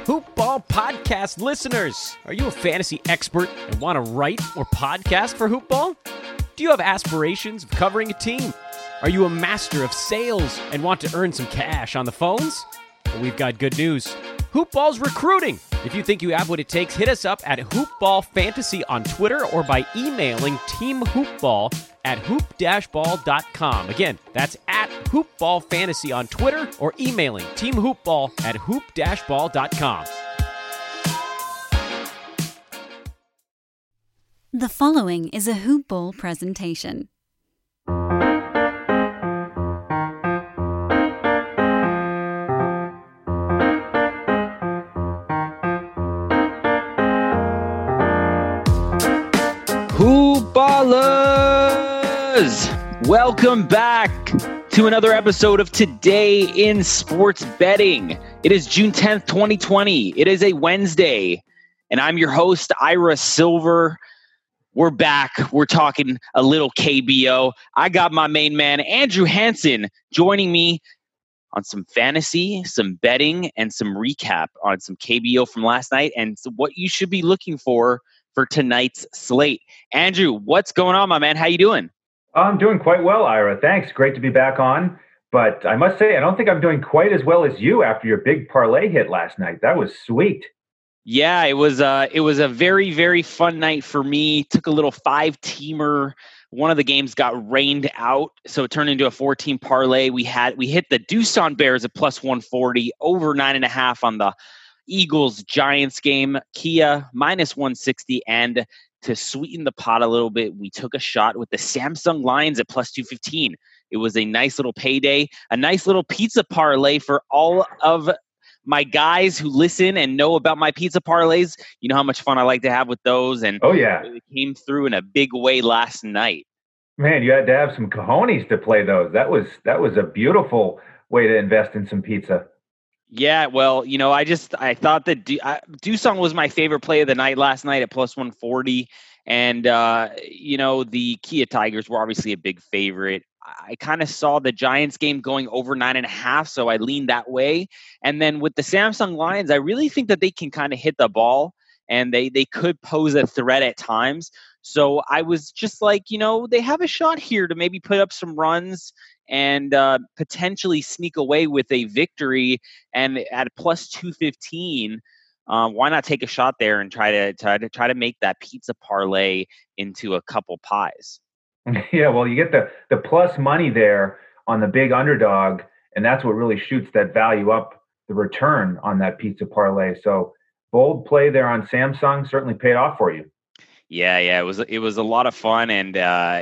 Hoop Ball podcast listeners. Are you a fantasy expert and want to write or podcast for Hoop Ball? Do you have aspirations of covering a team? Are you a master of sales and want to earn some cash on the phones? Well, we've got good news. Hoop Ball's recruiting. If you think you have what it takes, hit us up at Hoop Ball Fantasy on Twitter or by emailing teamhoopball@hoop-ball.com. Again, that's at Hoop Ball Fantasy on Twitter or emailing teamhoopball@hoop-ball.com. The following is a Hoop Ball presentation. Hoop Ballers! Welcome back to another episode of Today in Sports Betting. It is June 10th, 2020. It is a Wednesday, and I'm your host, Ira Silver. We're back. We're talking a little KBO. I got my main man, Andrew Hansen, joining me on some fantasy, some betting, and some recap on some KBO from last night and what you should be looking for tonight's slate. Andrew, what's going on, my man? How you doing? I'm doing quite well, Ira. Thanks. Great to be back on. But I must say, I don't think I'm doing quite as well as you after your big parlay hit last night. That was sweet. Yeah, it was a very, very fun night for me. Took a little 5-teamer. One of the games got rained out, so it turned into a 4-team parlay. We hit the Doosan Bears at plus 140, over 9.5 on the Eagles-Giants game, Kia minus 160, and to sweeten the pot a little bit, we took a shot with the Samsung Lions at plus 215. It was a nice little payday, a nice little pizza parlay for all of my guys who listen and know about my pizza parlays. You know how much fun I like to have with those, and oh yeah, it came through in a big way last night. Man, you had to have some cojones to play those. That was a beautiful way to invest in some pizza. Yeah, well, I thought that Doosan was my favorite play of the night last night at plus 140. And, the Kia Tigers were obviously a big favorite. I kind of saw the Giants game going over 9.5, so I leaned that way. And then with the Samsung Lions, I really think that they can kind of hit the ball and they could pose a threat at times. So I was just like, they have a shot here to maybe put up some runs and potentially sneak away with a victory. And at plus 215, why not take a shot there and try to make that pizza parlay into a couple pies? Yeah, well, you get the plus money there on the big underdog, and that's what really shoots that value up, the return on that pizza parlay. So bold play there on Samsung certainly paid off for you. Yeah, it was a lot of fun, and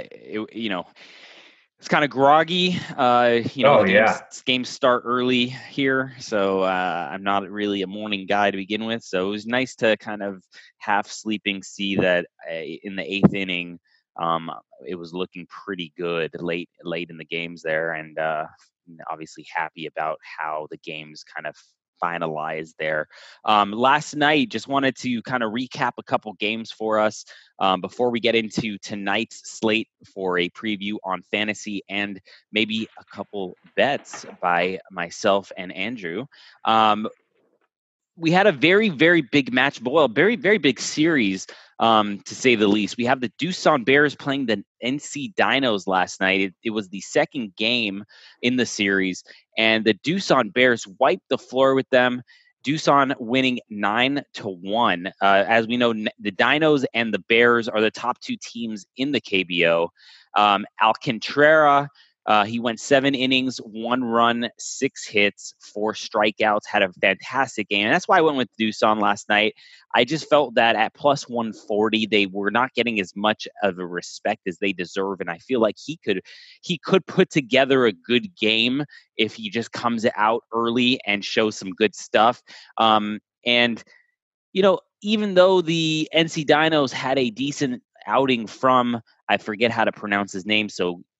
it's kind of groggy. Games start early here, so I'm not really a morning guy to begin with. So it was nice to kind of half sleeping see that in the 8th inning, it was looking pretty good late in the games there, and obviously happy about how the games kind of finalized there. Last night, just wanted to kind of recap a couple games for us before we get into tonight's slate for a preview on fantasy and maybe a couple bets by myself and Andrew. We had a very, very big match, very, very big series, to say the least. We have the Doosan Bears playing the NC Dinos last night. It was the second game in the series, and the Doosan Bears wiped the floor with them. Doosan winning 9-1. As we know, the Dinos and the Bears are the top 2 teams in the KBO. Alcantara, he went 7 innings, 1 run, 6 hits, 4 strikeouts, had a fantastic game. And that's why I went with Doosan last night. I just felt that at plus 140, they were not getting as much of a respect as they deserve. And I feel like he could put together a good game if he just comes out early and shows some good stuff. Even though the NC Dinos had a decent outing from, I forget how to pronounce his name, so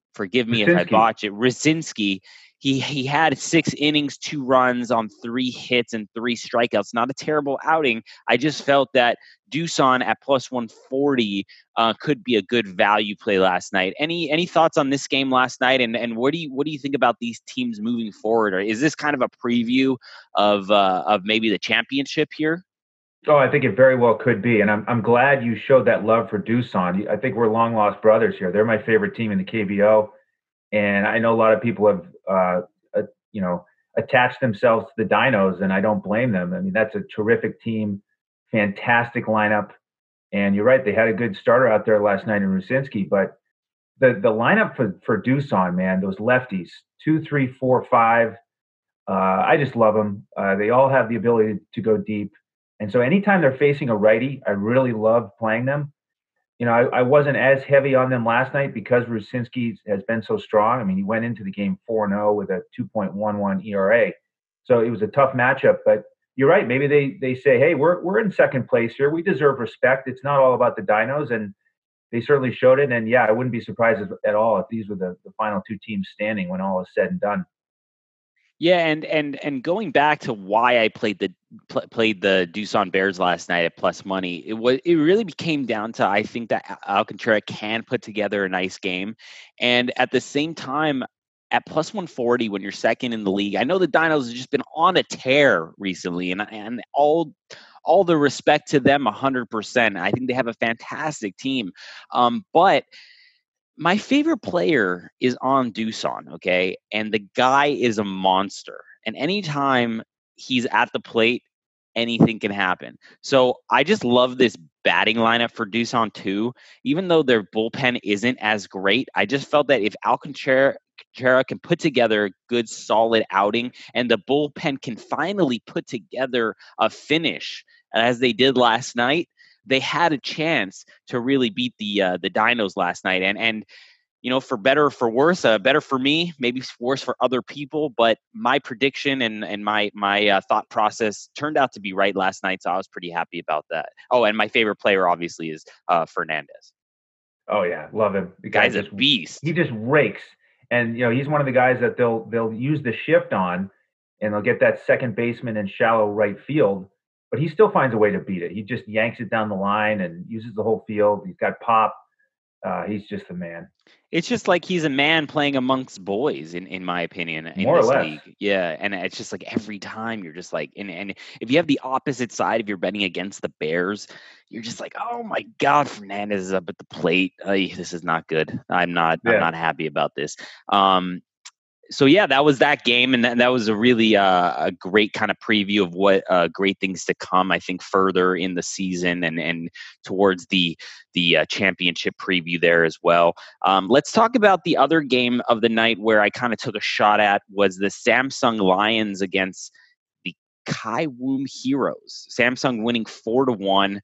forgive me if I botch it, Rucinski. He had 6 innings, 2 runs on 3 hits and 3 strikeouts. Not a terrible outing. I just felt that Doosan at plus 140 could be a good value play last night. Any thoughts on this game last night? And what do you think about these teams moving forward? Or is this kind of a preview of maybe the championship here? Oh, I think it very well could be, and I'm glad you showed that love for Doosan. I think we're long lost brothers here. They're my favorite team in the KBO, and I know a lot of people have attached themselves to the Dinos, and I don't blame them. I mean, that's a terrific team, fantastic lineup, and you're right. They had a good starter out there last night in Rucinski, but the lineup for Doosan, man, those lefties 2, 3, 4, 5. I just love them. They all have the ability to go deep. And so anytime they're facing a righty, I really love playing them. I wasn't as heavy on them last night because Rucinski has been so strong. I mean, he went into the game 4-0 with a 2.11 ERA. So it was a tough matchup. But you're right. Maybe they say, hey, we're in second place here. We deserve respect. It's not all about the Dinos. And they certainly showed it. And, yeah, I wouldn't be surprised at all if these were the final 2 teams standing when all is said and done. Yeah, and going back to why I played the Doosan Bears last night at plus money, it really came down to, I think that Alcantara can put together a nice game, and at the same time at plus 140 when you're second in the league, I know the Dinos have just been on a tear recently, and all the respect to them 100%. I think they have a fantastic team, but my favorite player is on Doosan, okay? And the guy is a monster. And anytime he's at the plate, anything can happen. So I just love this batting lineup for Doosan too. Even though their bullpen isn't as great, I just felt that if Alcantara can put together a good, solid outing and the bullpen can finally put together a finish as they did last night, they had a chance to really beat the Dinos last night. And for better or for worse, better for me, maybe worse for other people. But my prediction and my thought process turned out to be right last night, so I was pretty happy about that. Oh, and my favorite player obviously is Fernandez. Oh yeah, love him. The guy's a beast. He just rakes, and he's one of the guys that they'll use the shift on, and they'll get that second baseman in shallow right field. But he still finds a way to beat it. He just yanks it down the line and uses the whole field. He's got pop. He's just the man. It's just like he's a man playing amongst boys, in my opinion, in More this or less. league. Yeah, and it's just like every time you're just like, and if you have the opposite side, if you're betting against the Bears, you're just like, oh my God, Fernandez is up at the plate. This is not good. I'm not happy about this. So yeah, that was that game, and that was a really a great kind of preview of what great things to come, I think, further in the season and towards the championship preview there as well. Let's talk about the other game of the night where I kind of took a shot at was the Samsung Lions against the Kiwoom Heroes. Samsung winning 4-1.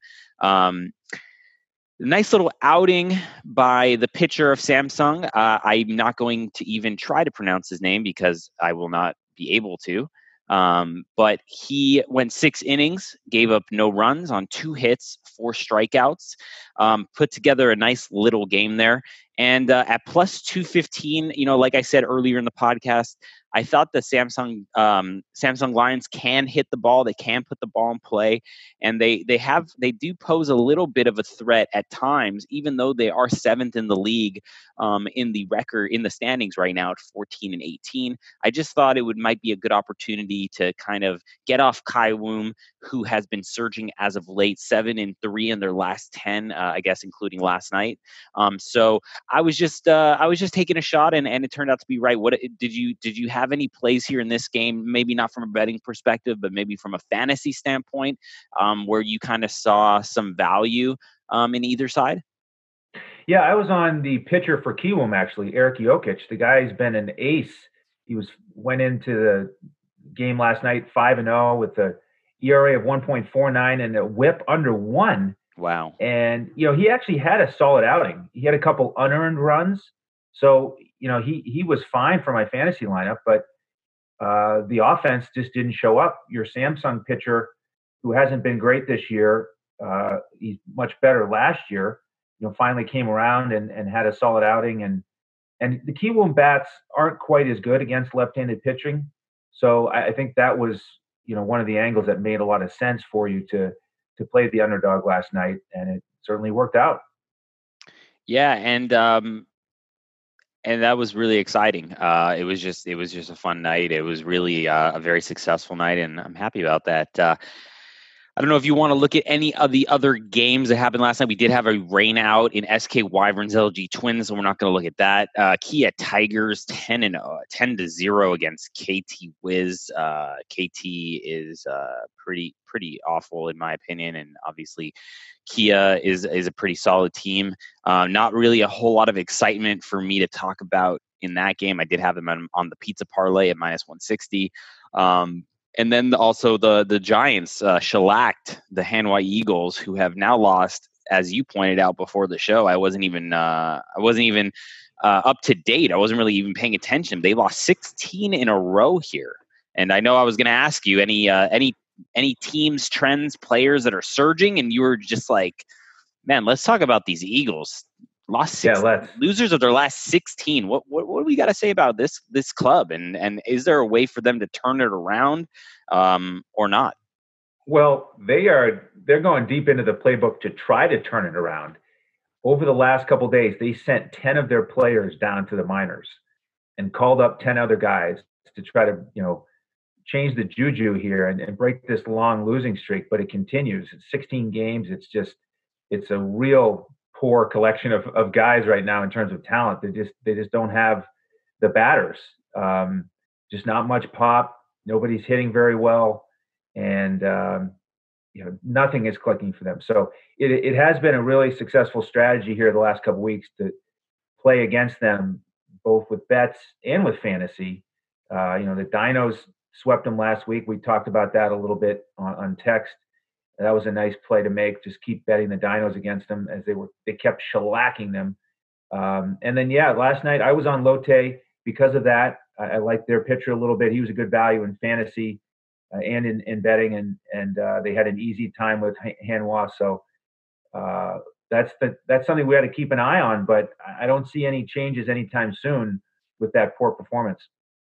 Nice little outing by the pitcher of Samsung. I'm not going to even try to pronounce his name because I will not be able to. But he went 6 innings, gave up no runs on 2 hits, 4 strikeouts, put together a nice little game there. And at plus 215, like I said earlier in the podcast, I thought the Samsung Lions can hit the ball. They can put the ball in play, and they do pose a little bit of a threat at times, even though they are 7th in the league in the standings right now at 14-18. I just thought it might be a good opportunity to kind of get off Kiwoom, who has been surging as of late, 7-3 in their last 10, I guess, including last night. So I was just taking a shot, and it turned out to be right. What did you have any plays here in this game? Maybe not from a betting perspective, but maybe from a fantasy standpoint, where you kind of saw some value in either side? Yeah, I was on the pitcher for Kiwoom, actually, Eric Jokic. The guy's been an ace. He went into the game last night 5-0 with the ERA of 1.49 and a WHIP under 1. Wow. And, he actually had a solid outing. He had a couple unearned runs. So, he was fine for my fantasy lineup, but the offense just didn't show up. Your Samsung pitcher, who hasn't been great this year, he's much better last year, finally came around and had a solid outing. And And the Kiwoom bats aren't quite as good against left-handed pitching. So I think that was, one of the angles that made a lot of sense for you to play the underdog last night, and it certainly worked out. Yeah, and that was really exciting. It was just a fun night. It was really a very successful night, and I'm happy about that. I don't know if you want to look at any of the other games that happened last night. We did have a rain out in SK Wyverns LG Twins, so we're not going to look at that. Kia Tigers 10-0 against KT Wiz. KT is pretty awful in my opinion, and obviously Kia is a pretty solid team. Not really a whole lot of excitement for me to talk about in that game. I did have them on the pizza parlay at -160. And then also the Giants shellacked the Hanwha Eagles, who have now lost, as you pointed out before the show. I wasn't even up to date. I wasn't really even paying attention. They lost 16 in a row here. And I know I was going to ask you any teams, trends, players that are surging, and you were just like, man, let's talk about these Eagles. Lost 16, losers of their last 16. What do we got to say about this club? And is there a way for them to turn it around or not? Well, they're going deep into the playbook to try to turn it around. Over the last couple of days, they sent 10 of their players down to the minors and called up 10 other guys to try to, change the juju here and break this long losing streak. But it continues. It's 16 games. It's a real poor collection of guys right now in terms of talent. They just don't have the batters. Just not much pop. Nobody's hitting very well, and nothing is clicking for them. So it has been a really successful strategy here the last couple of weeks to play against them, both with bets and with fantasy. The Dinos swept them last week. We talked about that a little bit on text. That was a nice play to make. Just keep betting the Dinos against them as they kept shellacking them. And then, last night I was on Lotte because of that. I liked their pitcher a little bit. He was a good value in fantasy and in betting, and they had an easy time with Hanwha. So that's something we had to keep an eye on. But I don't see any changes anytime soon with that poor performance.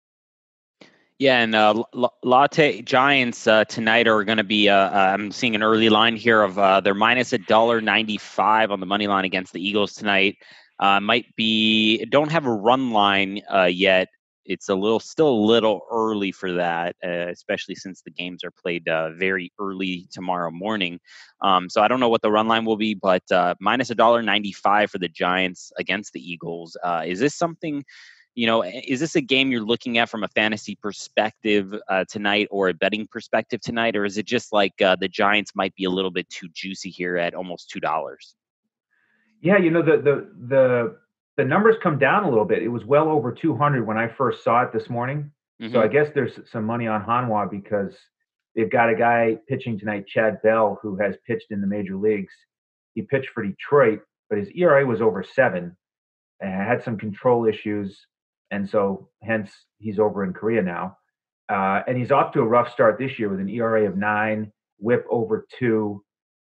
Yeah, and Lotte Giants tonight are going to be, I'm seeing an early line here of they're -$1.95 on the money line against the Eagles tonight. Don't have a run line yet. It's still a little early for that, especially since the games are played very early tomorrow morning. So I don't know what the run line will be, but -$1.95 for the Giants against the Eagles. Is this something... is this a game you're looking at from a fantasy perspective tonight or a betting perspective tonight? Or is it just like the Giants might be a little bit too juicy here at almost $2? Yeah, the numbers come down a little bit. It was well over 200 when I first saw it this morning. Mm-hmm. So I guess there's some money on Hanwha because they've got a guy pitching tonight, Chad Bell, who has pitched in the major leagues. He pitched for Detroit, but his ERA was over 7 and had some control issues. And so, hence, he's over in Korea now. And he's off to a rough start this year with an ERA of 9, WHIP over 2.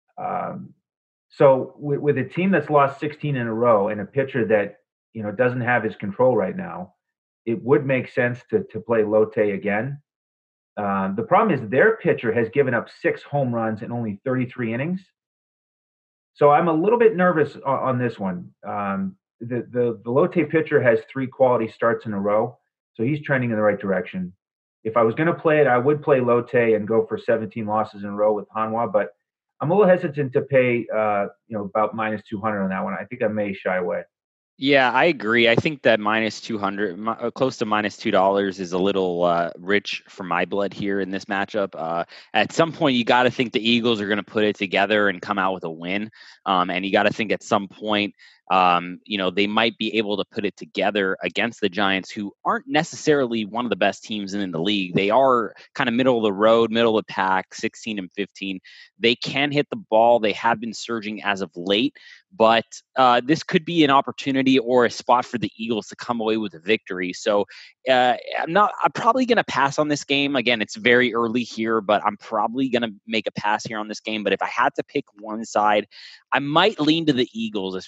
So with a team that's lost 16 in a row and a pitcher that, doesn't have his control right now, it would make sense to play Lotte again. The problem is their pitcher has given up 6 home runs in only 33 innings. So I'm a little bit nervous on this one. The Lotte pitcher has 3 quality starts in a row, so he's trending in the right direction. If I was going to play it, I would play Lotte and go for 17 losses in a row with Hanwha, but I'm a little hesitant to pay, about -200 on that one. I think I may shy away. Yeah, I agree. I think that -200, close to -$2 is a little rich for my blood here in this matchup. At some point, you got to think the Eagles are going to put it together and come out with a win. And you got to think at some point, they might be able to put it together against the Giants, who aren't necessarily one of the best teams in the league. They are kind of middle of the road, middle of the pack, 16 and 15. They can hit the ball. They have been surging as of late, but this could be an opportunity or a spot for the Eagles to come away with a victory. So I'm probably going to pass on this game. Again, it's very early here, but I'm probably going to make a pass here on this game. But if I had to pick one side, I might lean to the Eagles, especially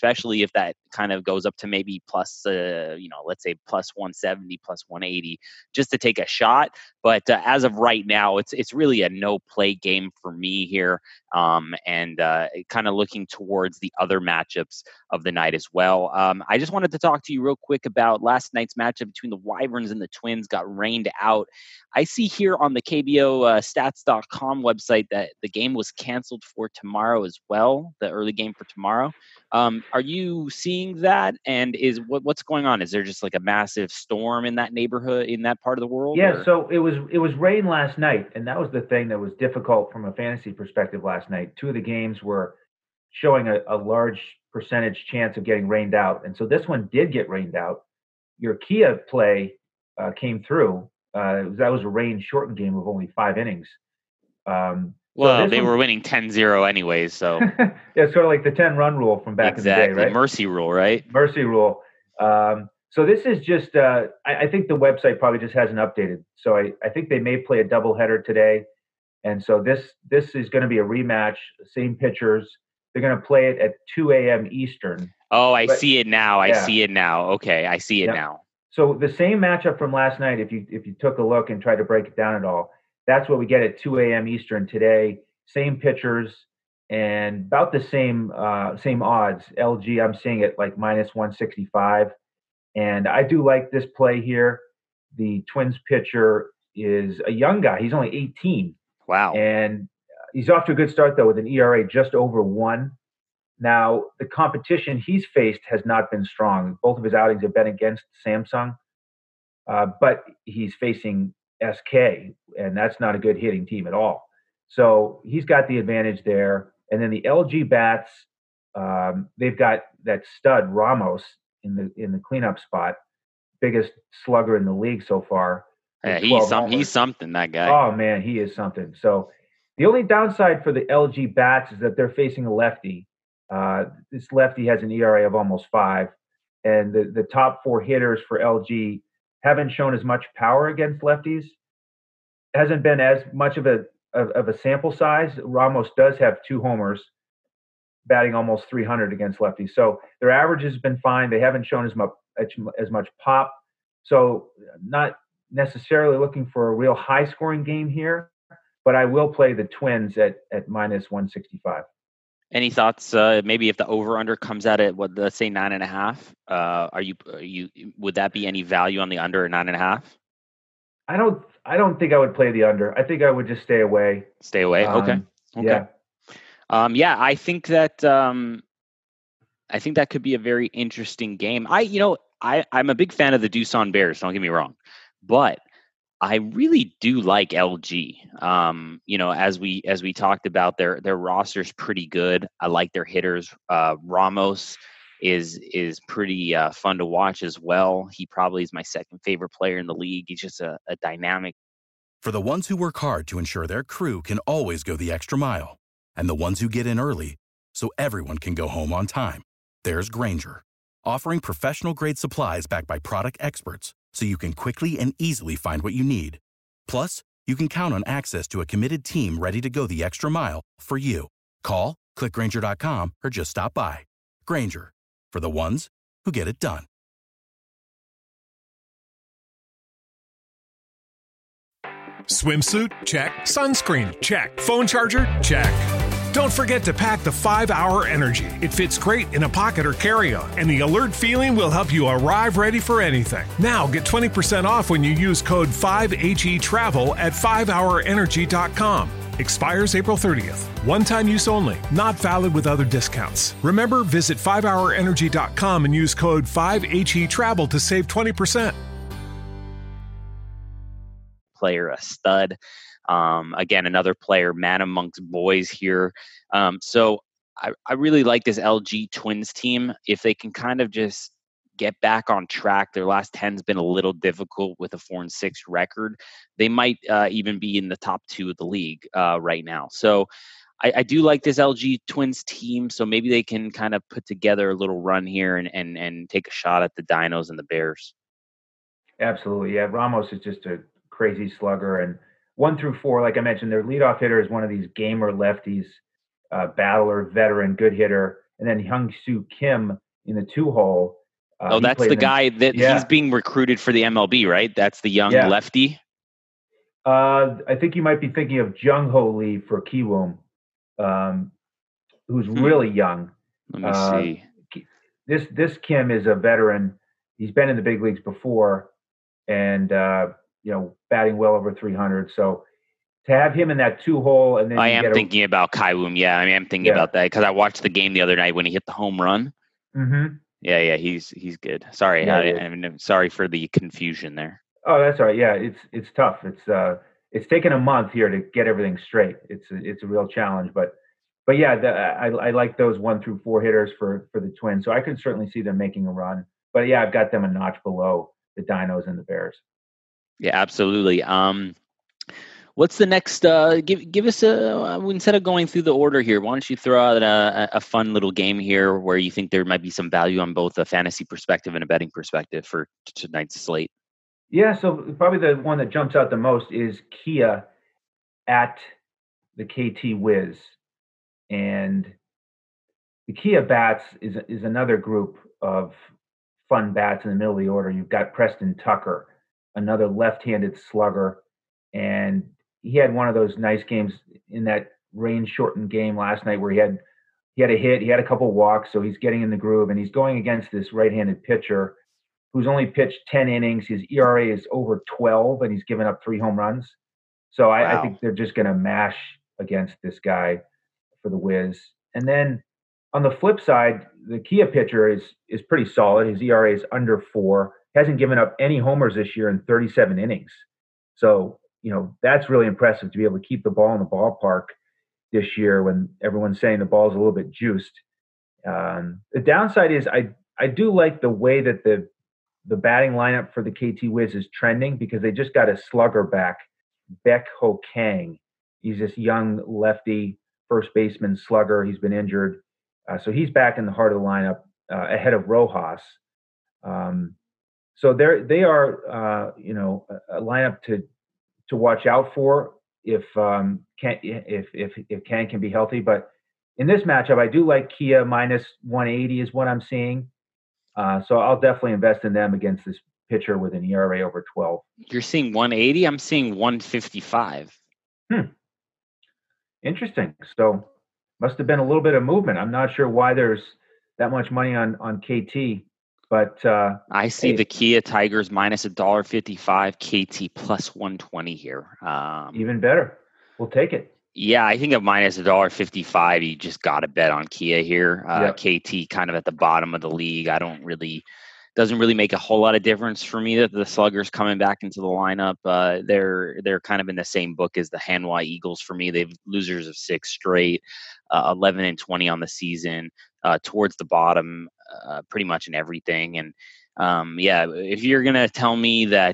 if that kind of goes up to maybe plus, let's say plus 170, plus 180, just to take a shot. But as of right now, it's really a no play game for me here, and kind of looking towards the other matchups of the night as well. I just wanted to talk to you real quick about last night's matchup between the Wyverns and the Twins. Got rained out. I see here on the KBO stats.com website that the game was canceled for tomorrow as well, the early game for tomorrow. Are you seeing that? And what's going on? Is there just like a massive storm in that neighborhood, in that part of the world? Yeah, or? So it was rain last night, and that was the thing that was difficult from a fantasy perspective last night. Two of the games were showing a large percentage chance of getting rained out, and so this one did get rained out. Your Kia play came through. That was a rain-shortened game of only 5 innings. They were winning 10-0 anyways, so. Yeah, sort of like the 10-run rule from back in the day, right? Mercy rule, right? Mercy rule. So this is just, I think the website probably just hasn't updated. So I think they may play a doubleheader today. And so this is going to be a rematch, same pitchers. They're going to play it at 2 a.m. Eastern. Oh, I see it now. I see it now. Okay, I see it now. So the same matchup from last night, if you took a look and tried to break it down at all, that's what we get at 2 a.m. Eastern today. Same pitchers and about the same odds. LG, I'm seeing it like minus 165. And I do like this play here. The Twins pitcher is a young guy. He's only 18. Wow. And he's off to a good start, though, with an ERA just over 1. Now, the competition he's faced has not been strong. Both of his outings have been against Samsung, but he's facing SK, and that's not a good hitting team at all. So he's got the advantage there. And then the LG bats, they've got that stud Ramos in the cleanup spot, biggest slugger in the league so far. Yeah, he's something, that guy. Oh man, he is something. So the only downside for the LG bats is that they're facing a lefty. This lefty has an ERA of almost 5, and the top 4 hitters for LG haven't shown as much power against lefties. Hasn't been as much of a sample size. Ramos does have 2 homers, batting almost 300 against lefties. So their average has been fine. They haven't shown as much pop. So not necessarily looking for a real high-scoring game here, but I will play the Twins at minus 165. Any thoughts? Maybe if the over/under comes out at let's say 9.5, are you? Would that be any value on the under at 9.5? I don't think I would play the under. I think I would just stay away. Stay away. Okay. Yeah. I think that could be a very interesting game. I'm a big fan of the Doosan Bears. Don't get me wrong, but I really do like LG. As we talked about, their roster's pretty good. I like their hitters. Ramos is pretty fun to watch as well. He probably is my second favorite player in the league. He's just a dynamic. For the ones who work hard to ensure their crew can always go the extra mile, and the ones who get in early so everyone can go home on time, there's Grainger, offering professional-grade supplies backed by product experts so you can quickly and easily find what you need. Plus, you can count on access to a committed team ready to go the extra mile for you. Call, click Grainger.com, or just stop by. Grainger, for the ones who get it done. Swimsuit? Check. Sunscreen? Check. Phone charger? Check. Don't forget to pack the 5-Hour Energy. It fits great in a pocket or carry-on, and the alert feeling will help you arrive ready for anything. Now get 20% off when you use code 5HETRAVEL at 5hourenergy.com. Expires April 30th. One-time use only. Not valid with other discounts. Remember, visit 5hourenergy.com and use code 5HETRAVEL to save 20%. Player, a stud. Again, another player, man amongst boys here. So I really like this LG Twins team. If they can kind of just get back on track, their last 10's been a little difficult with a 4-6 record. They might even be in the top 2 of the league right now. So I do like this LG Twins team. So maybe they can kind of put together a little run here and take a shot at the Dinos and the Bears. Absolutely. Yeah. Ramos is just a crazy slugger, and 1 through 4, like I mentioned, their leadoff hitter is one of these gamer lefties, battler, veteran, good hitter. And then Hyung-Soo Kim in the 2-hole. That's the guy that he's being recruited for the MLB, right? That's the young lefty. I think you might be thinking of Jung Ho Lee for Kiwoom, who's really young. Let me see. This Kim is a veteran. He's been in the big leagues before, and batting well over 300. So to have him in that 2-hole, and then I am thinking about Kiwoom. Yeah, I am thinking about that because I watched the game the other night when he hit the home run. Mm-hmm. Yeah, he's good. Sorry, I'm sorry for the confusion there. Oh, that's all right. Yeah, it's tough. It's taken a month here to get everything straight. It's a real challenge, but yeah, I like those 1 through 4 hitters for the Twins. So I could certainly see them making a run. But yeah, I've got them a notch below the Dinos and the Bears. Yeah, absolutely. What's the next? Give us instead of going through the order here, why don't you throw out a fun little game here where you think there might be some value on both a fantasy perspective and a betting perspective for tonight's slate? Yeah, so probably the one that jumps out the most is Kia at the KT Wiz. And the Kia bats is another group of fun bats in the middle of the order. You've got Preston Tucker, another left-handed slugger, and he had one of those nice games in that rain-shortened game last night where he had a hit, he had a couple walks, so he's getting in the groove, and he's going against this right-handed pitcher who's only pitched 10 innings. His ERA is over 12, and he's given up 3 home runs. So I think they're just going to mash against this guy for the Wiz. And then on the flip side, the Kia pitcher is pretty solid. His ERA is under 4. Hasn't given up any homers this year in 37 innings. So, that's really impressive to be able to keep the ball in the ballpark this year when everyone's saying the ball's a little bit juiced. The downside is I do like the way that the batting lineup for the KT Wiz is trending because they just got a slugger back, Baek Ho Kang. He's this young lefty first baseman slugger. He's been injured. So he's back in the heart of the lineup ahead of Rojas. So they are a lineup to watch out for if Kang can be healthy. But in this matchup, I do like Kia minus 180 is what I'm seeing. So I'll definitely invest in them against this pitcher with an ERA over 12. You're seeing 180? I'm seeing 155. Interesting. So must have been a little bit of movement. I'm not sure why there's that much money on KT, but I see the Kia Tigers minus $1.55, KT plus 120 here. Even better. We'll take it. Yeah, I think at minus $1.55, you just got to bet on Kia here. KT kind of at the bottom of the league. Doesn't really make a whole lot of difference for me that the Sluggers coming back into the lineup. They're kind of in the same book as the Hanwha Eagles for me. They've losers of 6 straight, 11-20 on the season, towards the bottom, pretty much in everything. And if you're gonna tell me that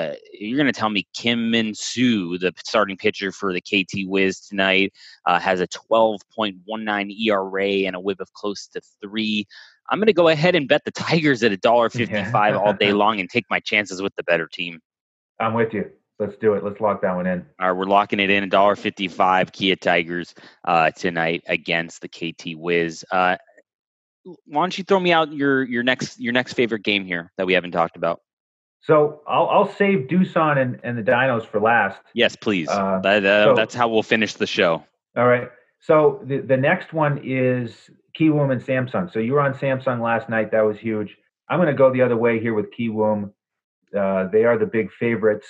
Kim Min-soo, the starting pitcher for the KT Wiz tonight, has a 12.19 ERA and a WHIP of close to 3. I'm going to go ahead and bet the Tigers at $1.55 all day long and take my chances with the better team. I'm with you. Let's do it. Let's lock that one in. All right, we're locking it in, $1.55 Kia Tigers tonight against the KT Wiz. Why don't you throw me out your next favorite game here that we haven't talked about? So I'll save Doosan and the Dinos for last. Yes, please. That's how we'll finish the show. All right. So the next one is Kiwoom and Samsung. So you were on Samsung last night. That was huge. I'm going to go the other way here with Kiwoom. They are the big favorites.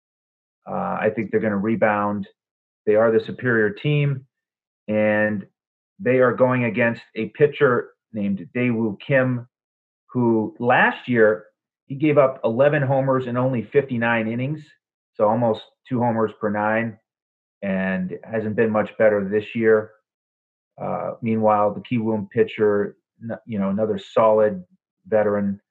I think they're going to rebound. They are the superior team, and they are going against a pitcher named Daewoo Kim, who last year he gave up 11 homers in only 59 innings, so almost 2 homers per 9, and hasn't been much better this year. Meanwhile, the Kiwoom pitcher, another solid veteran.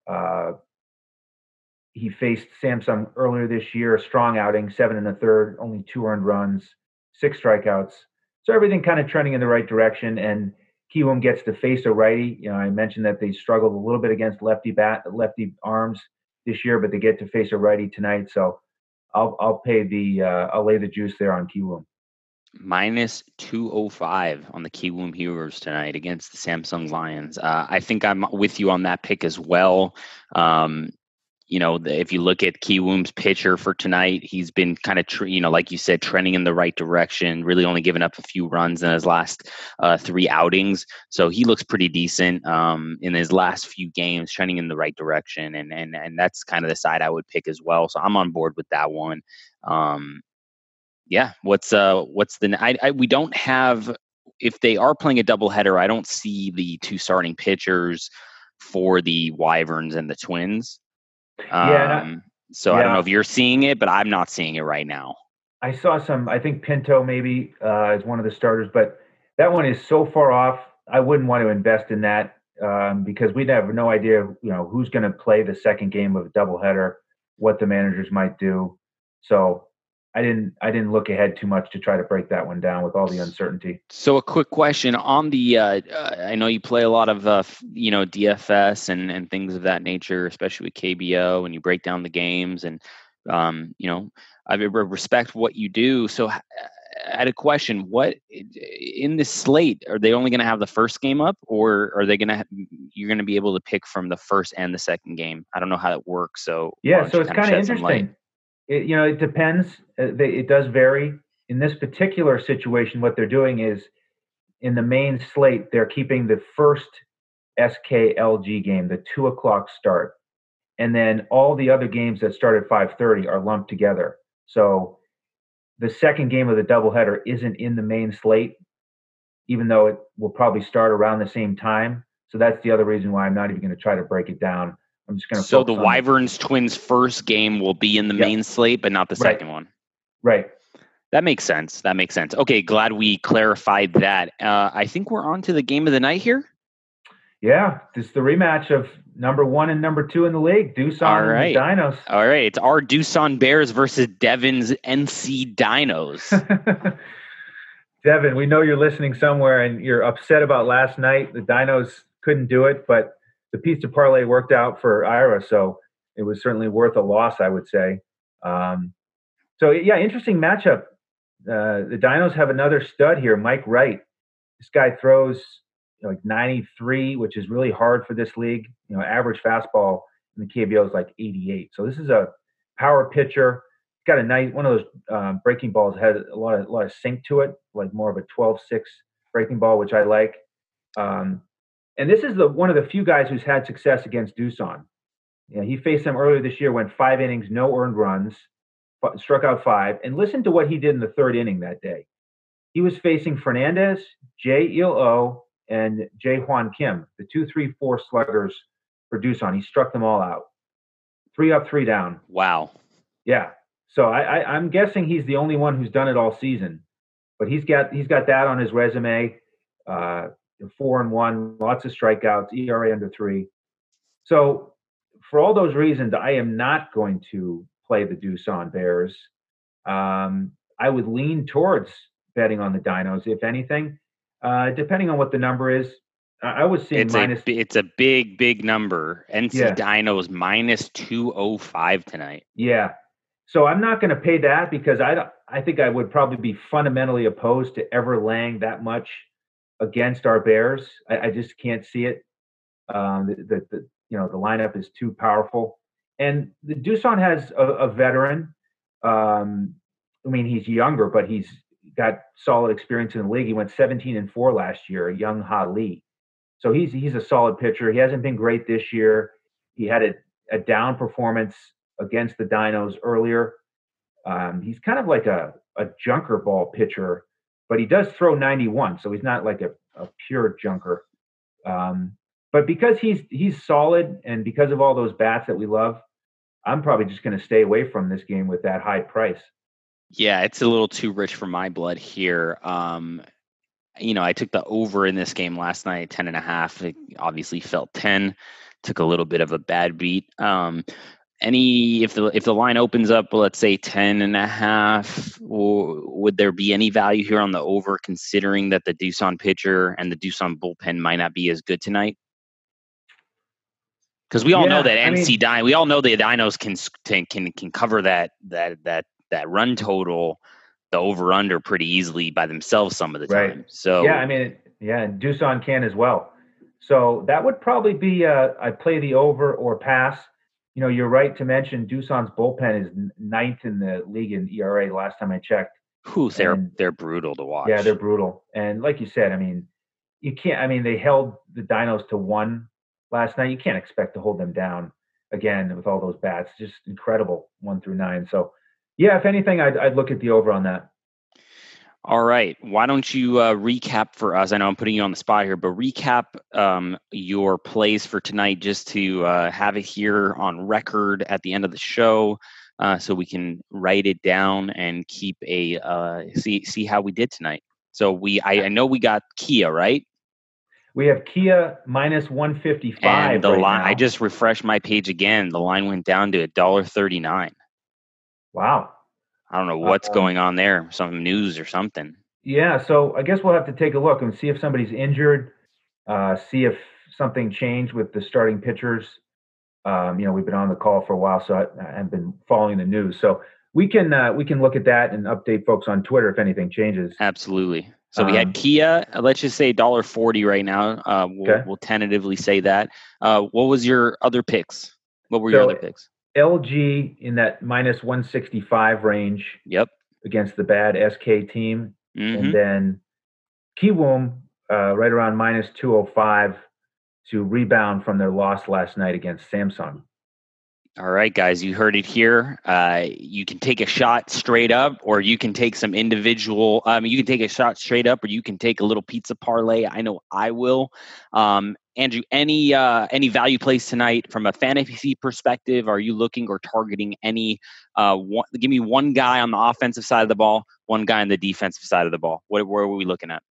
He faced Samsung earlier this year, a strong outing, 7 1/3, only 2 earned runs, 6 strikeouts. So everything kind of trending in the right direction. And Kiwoom gets to face a righty. I mentioned that they struggled a little bit against lefty arms this year, but they get to face a righty tonight. So I'll lay the juice there on Kiwoom. Minus 205 on the Kiwoom Heroes tonight against the Samsung Lions. I think I'm with you on that pick as well. If you look at Kiwoom's pitcher for tonight, he's been kind of, like you said, trending in the right direction, really only giving up a few runs in his last 3 outings. So he looks pretty decent in his last few games, trending in the right direction. And that's kind of the side I would pick as well. So I'm on board with that one. We don't have, if they are playing a doubleheader, I don't see the 2 starting pitchers for the Wyverns and the Twins. I don't know if you're seeing it, but I'm not seeing it right now. I saw I think Pinto maybe is one of the starters, but that one is so far off. I wouldn't want to invest in that because we'd have no idea, who's going to play the second game of a doubleheader, what the managers might do. So I didn't look ahead too much to try to break that one down with all the uncertainty. So a quick question on the, I know you play a lot of, DFS and things of that nature, especially with KBO, and you break down the games and, I respect what you do. So I had a question, what in this slate, are they only going to have the first game up, or are they you're going to be able to pick from the first and the second game? I don't know how that works. So yeah, so it's kind of interesting. It depends. It does vary. In this particular situation, what they're doing is in the main slate, they're keeping the first SKLG game, the 2:00 start. And then all the other games that start at 5:30 are lumped together. So the second game of the doubleheader isn't in the main slate, even though it will probably start around the same time. So that's the other reason why I'm not even going to try to break it down. I'm just going to. So the Wyverns Twins first game will be in the main slate, but not the second one. Right. That makes sense. Okay, glad we clarified that. I think we're on to the game of the night here. Yeah, this is the rematch of number 1 and number 2 in the league, Doosan and the Dinos. All right, it's our Doosan Bears versus Devin's NC Dinos. Devin, we know you're listening somewhere and you're upset about last night. The Dinos couldn't do it, but the pizza parlay worked out for Ira, so it was certainly worth a loss, I would say. Interesting matchup. The Dinos have another stud here, Mike Wright. This guy throws like 93, which is really hard for this league. Average fastball in the KBO is like 88. So this is a power pitcher. Got a nice one of those breaking balls, has a lot of sink to it, like more of a 12-6 breaking ball, which I like. And this is one of the few guys who's had success against Doosan. He faced them earlier this year, went 5 innings, no earned runs, struck out 5. And listen to what he did in the 3rd inning that day. He was facing Fernandez, J-Il-O, and Jae-Hwan Kim, the 2-3-4 sluggers for Doosan. He struck them all out. 3 up, 3 down. Wow. Yeah. So I'm guessing he's the only one who's done it all season. But he's got that on his resume. 4-1, lots of strikeouts, ERA under 3. So for all those reasons, I am not going to play the Doosan Bears. I would lean towards betting on the Dinos, if anything. Depending on what the number is, I was seeing it's a big number. NC Dinos minus 205 tonight. Yeah. So I'm not going to pay that because I think I would probably be fundamentally opposed to ever laying that much against our Bears. I just can't see it. The lineup is too powerful. And the Doosan has a veteran. He's younger, but he's got solid experience in the league. He went 17-4 last year, young Ha Lee. So he's a solid pitcher. He hasn't been great this year. He had a down performance against the Dinos earlier. He's kind of like a junker ball pitcher, but he does throw 91, so he's not like a pure junker. But because he's solid and because of all those bats that we love, I'm probably just going to stay away from this game with that high price. Yeah, it's a little too rich for my blood here. I took the over in this game last night, 10.5. It obviously felt 10. Took a little bit of a bad beat. If the line opens up, let's say 10.5, would there be any value here on the over, considering that the Doosan pitcher and the Doosan bullpen might not be as good tonight? Because we all know that we all know the Dinos can cover that run total. the over-under pretty easily by themselves some of the Right. time. So yeah, I mean, and Doosan can as well. So that would probably be I'd play the over or pass. You're right to mention Doosan's bullpen is ninth in the league in ERA last time I checked. they're brutal to watch. Yeah, they're brutal. And like you said, I mean, you can't. I mean, they held the Dinos to 1 last night. You can't expect to hold them down again with all those bats. Just incredible 1 through 9. So, yeah, if anything, I'd look at the over on that. All right. Why don't you recap for us? I know I'm putting you on the spot here, but recap your plays for tonight just to have it here on record at the end of the show, so we can write it down and keep see how we did tonight. So I know we got Kia, right? We have Kia minus 155. And the right line, now. I just refreshed my page again. The line went down to $1.39. Wow. I don't know what's going on there. Some news or something. Yeah, so I guess we'll have to take a look and see if somebody's injured, see if something changed with the starting pitchers. We've been on the call for a while, so I've been following the news. So we can look at that and update folks on Twitter if anything changes. Absolutely. So we had Kia. Let's just say $1.40 right now. We'll tentatively say that. What was your other picks? What were your other picks? LG in that minus 165 range. Yep. Against the bad SK team. Mm-hmm. And then Kiwoom right around minus 205 to rebound from their loss last night against Samsung. All right, guys, you heard it here. You can take a shot straight up, or you can take some individual. You can take a shot straight up, or you can take a little pizza parlay. I know I will. Andrew, any value plays tonight from a fantasy perspective? Are you looking or targeting any? Give me one guy on the offensive side of the ball, one guy on the defensive side of the ball. Where are we looking at?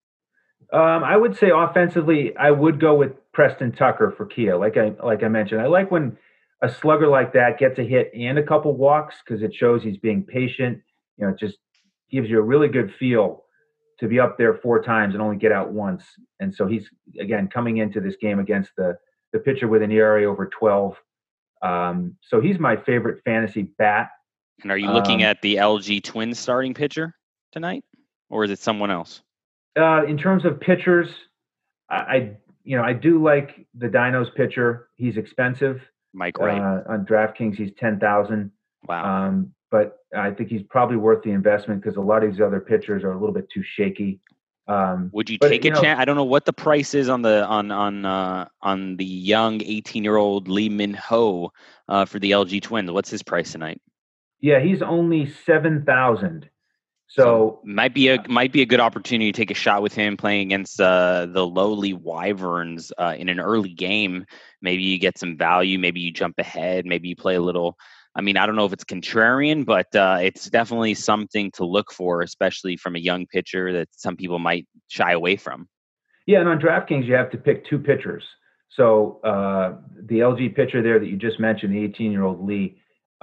I would say offensively, I would go with Preston Tucker for Kia. Like I mentioned, I like when a slugger like that gets a hit and a couple walks because it shows he's being patient. It just gives you a really good feel to be up there 4 times and only get out once. And so he's, again, coming into this game against the pitcher with an ERA over 12. So he's my favorite fantasy bat. And are you looking at the LG Twins starting pitcher tonight, or is it someone else? In terms of pitchers, I do like the Dinos pitcher. He's expensive. Mike Wright. On DraftKings, he's 10,000. Wow. But I think he's probably worth the investment because a lot of these other pitchers are a little bit too shaky. Would you take a chance? I don't know what the price is on the young 18-year-old Lee Min-ho for the LG Twins. What's his price tonight? Yeah, he's only 7,000. So might be a good opportunity to take a shot with him playing against the lowly Wyverns in an early game. Maybe you get some value. Maybe you jump ahead. Maybe you play a little. I mean, I don't know if it's contrarian, but it's definitely something to look for, especially from a young pitcher that some people might shy away from. Yeah, and on DraftKings, you have to pick 2 pitchers. So the LG pitcher there that you just mentioned, the 18-year-old Lee,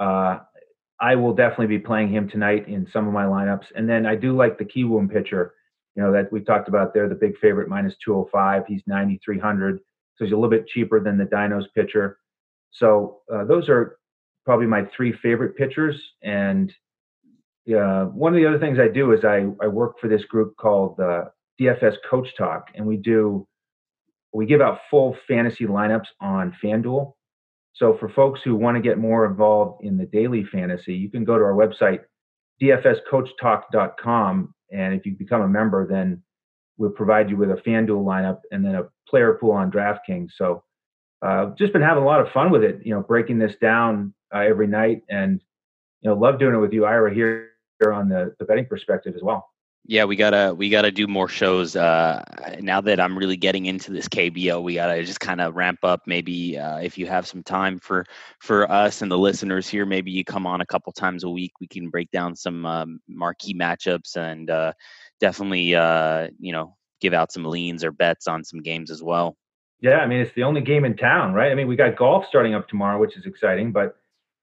I will definitely be playing him tonight in some of my lineups. And then I do like the Kiwoom pitcher, that we talked about there, the big favorite, minus 205. He's 9,300. So he's a little bit cheaper than the Dinos pitcher. So those are probably my 3 favorite pitchers. And one of the other things I do is I work for this group called DFS Coach Talk, and we give out full fantasy lineups on FanDuel. So for folks who want to get more involved in the daily fantasy, you can go to our website, dfscoachtalk.com. And if you become a member, then we'll provide you with a FanDuel lineup and then a player pool on DraftKings. So just been having a lot of fun with it, breaking this down every night. And, love doing it with you, Ira, here on the betting perspective as well. Yeah, we gotta do more shows. Now that I'm really getting into this KBO, we gotta just kind of ramp up. Maybe if you have some time for us and the listeners here, maybe you come on a couple times a week. We can break down some marquee matchups and definitely give out some leans or bets on some games as well. Yeah, I mean it's the only game in town, right? I mean we got golf starting up tomorrow, which is exciting, but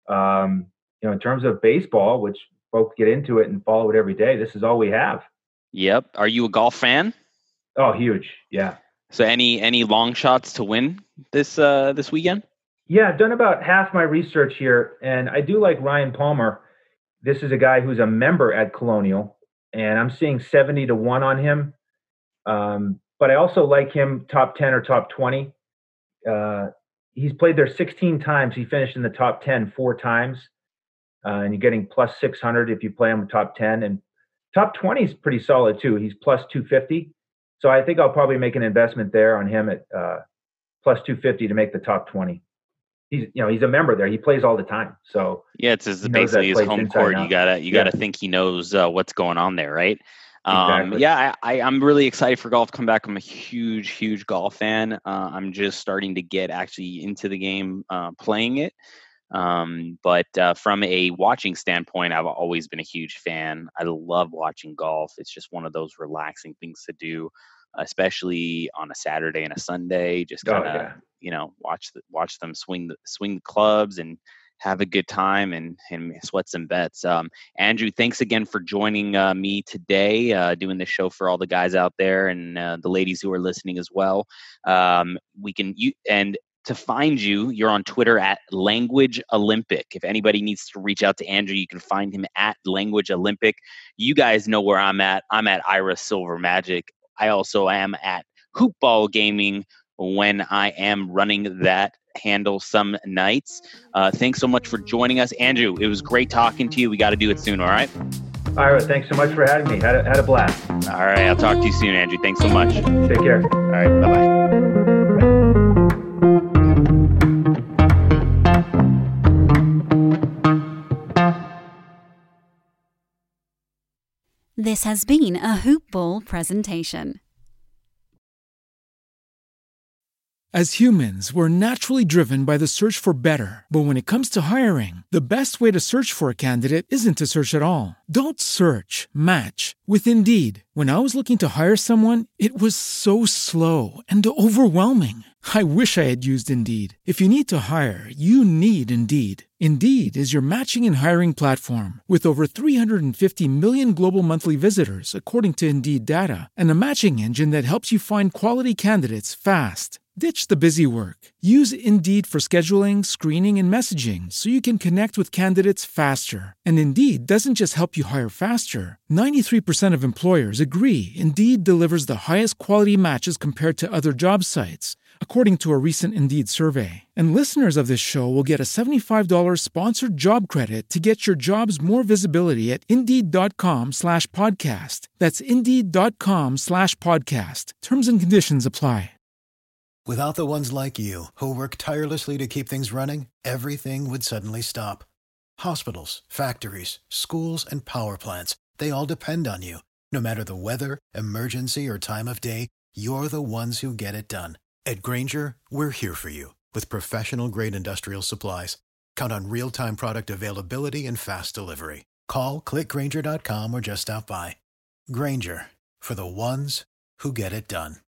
in terms of baseball, which folks get into it and follow it every day, this is all we have. Yep. Are you a golf fan? Oh, huge. Yeah. So any long shots to win this weekend? Yeah, I've done about half my research here, and I do like Ryan Palmer. This is a guy who's a member at Colonial, and I'm seeing 70-1 on him. But I also like him top 10 or top 20. He's played there 16 times. He finished in the top 10 4 times. And you're getting plus 600 if you play him top 10. And top 20 is pretty solid too. He's plus 250. So I think I'll probably make an investment there on him at plus 250 to make the top 20. He's a member there. He plays all the time. So yeah, it's basically his home court. You gotta think he knows what's going on there, right? Exactly. Yeah, I'm really excited for golf to come back. I'm a huge golf fan. I'm just starting to get actually into the game, playing it. But from a watching standpoint, I've always been a huge fan. I love watching golf. It's just one of those relaxing things to do, especially on a Saturday and a Sunday. Just kind of, watch them swing the clubs and have a good time and sweat some bets. Andrew, thanks again for joining me today, doing this show for all the guys out there and the ladies who are listening as well. To find you, you're on Twitter at Language Olympic. If anybody needs to reach out to Andrew, you can find him at Language Olympic. You guys know where I'm at. I'm at Ira Silver Magic. I also am at Hoopball Gaming when I am running that handle some nights. Thanks so much for joining us. Andrew, it was great talking to you. We got to do it soon, all right? Ira, thanks so much for having me. Had a blast. All right, I'll talk to you soon, Andrew. Thanks so much. Take care. All right, bye-bye. This has been a Hoop Ball presentation. As humans, we're naturally driven by the search for better. But when it comes to hiring, the best way to search for a candidate isn't to search at all. Don't search, match with Indeed. When I was looking to hire someone, it was so slow and overwhelming. I wish I had used Indeed. If you need to hire, you need Indeed. Indeed is your matching and hiring platform with over 350 million global monthly visitors, according to Indeed data, and a matching engine that helps you find quality candidates fast. Ditch the busy work. Use Indeed for scheduling, screening, and messaging so you can connect with candidates faster. And Indeed doesn't just help you hire faster. 93% of employers agree Indeed delivers the highest quality matches compared to other job sites, according to a recent Indeed survey. And listeners of this show will get a $75 sponsored job credit to get your jobs more visibility at Indeed.com/podcast. That's Indeed.com/podcast. Terms and conditions apply. Without the ones like you, who work tirelessly to keep things running, everything would suddenly stop. Hospitals, factories, schools, and power plants, they all depend on you. No matter the weather, emergency, or time of day, you're the ones who get it done. At Grainger, we're here for you with professional-grade industrial supplies. Count on real-time product availability and fast delivery. Call, click Grainger.com, or just stop by. Grainger, for the ones who get it done.